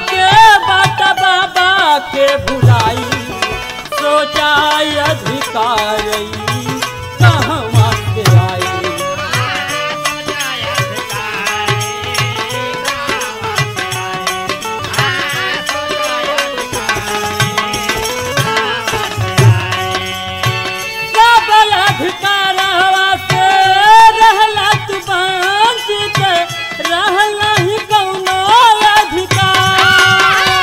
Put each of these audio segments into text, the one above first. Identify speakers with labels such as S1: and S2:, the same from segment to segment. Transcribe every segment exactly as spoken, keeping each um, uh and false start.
S1: के बाट बाबा के भुलाई सोचा अधिकार कहवा से आई अधिकारवा से रहला तू वंचित रहला ही कौनो अधिकार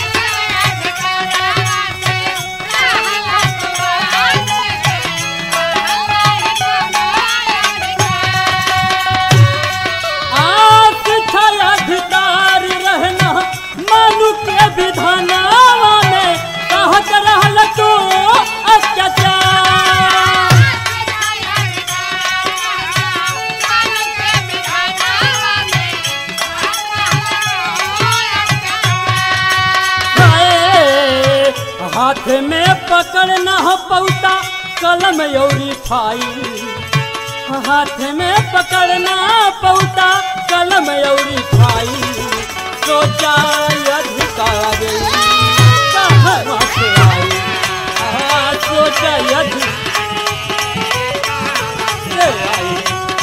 S1: आप था अधिकार रहना मनु के विधानवा में कहत रहल तू अत्याचार हाथ में पकड़ना हो पौता कलम यौरी फाइल हाथ में पकड़ना पौता कलम यौरी फाइल सोचा अधिकार कहवा से आई सोचा अधिकार से आई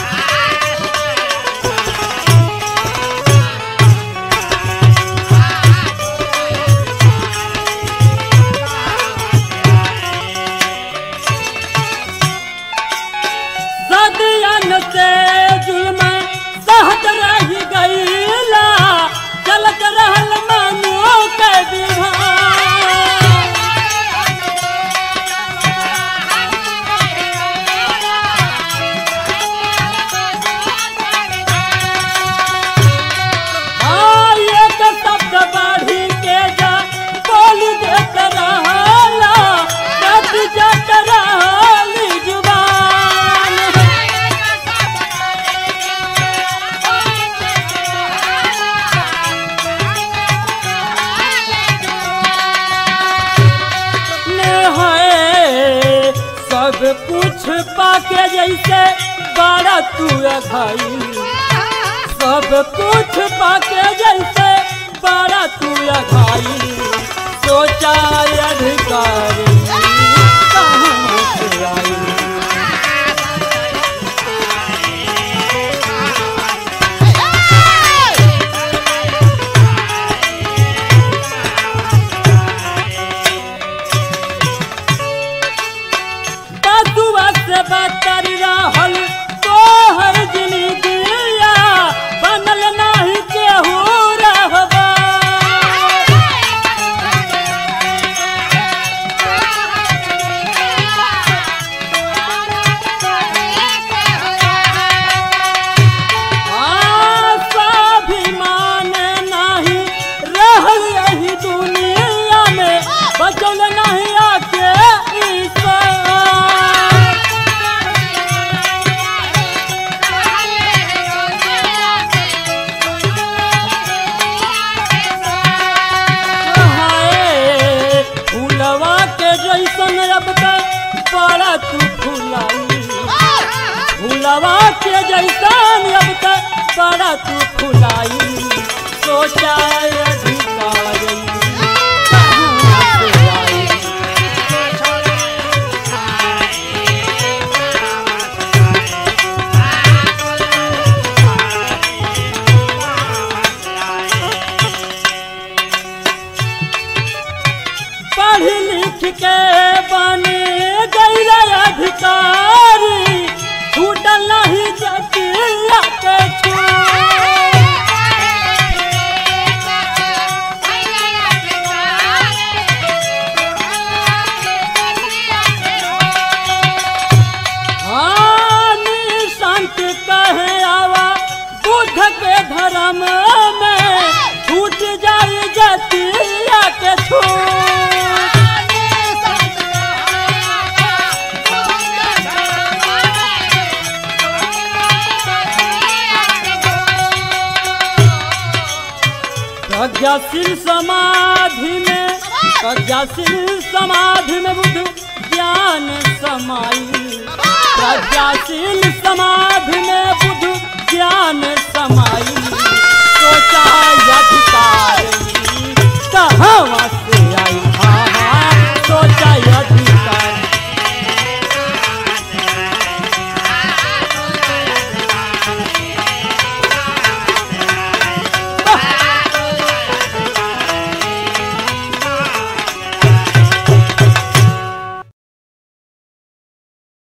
S1: से जुल्म सहत रही गईला चलत रहल मनु के विधान एक शब्द बढ़ी के जा बोल देत रहला कट जट रहली जुबान सब कुछ पाके जैसे बड़ा तू अघाई सब कुछ पाके जैसे बड़ा तू अघाई सोचा अधिकार कहवा से आई बतर रहल तोहर जिंदगिया बनल नाही केहू रहबा स्वाभिमान नाही रहल यही दुनिया में बचल नहीं आके जैसन अब तक बड़ा तू फुलाई फुलवा के जैसन अब तक बड़ा तू फुलाई सोचा अधिकार कहवा से आई पढ़ लिख के बने गैला अधिकारी छूटल नहीं जतिया के संत कहे आवा बुद्ध के धर्म में छूट जाई जतिया के छूट प्रज्ञाशील समाधि में प्रज्ञाशील समाधि में बुद्ध ज्ञान समाई प्रज्ञाशील समाधि में बुद्ध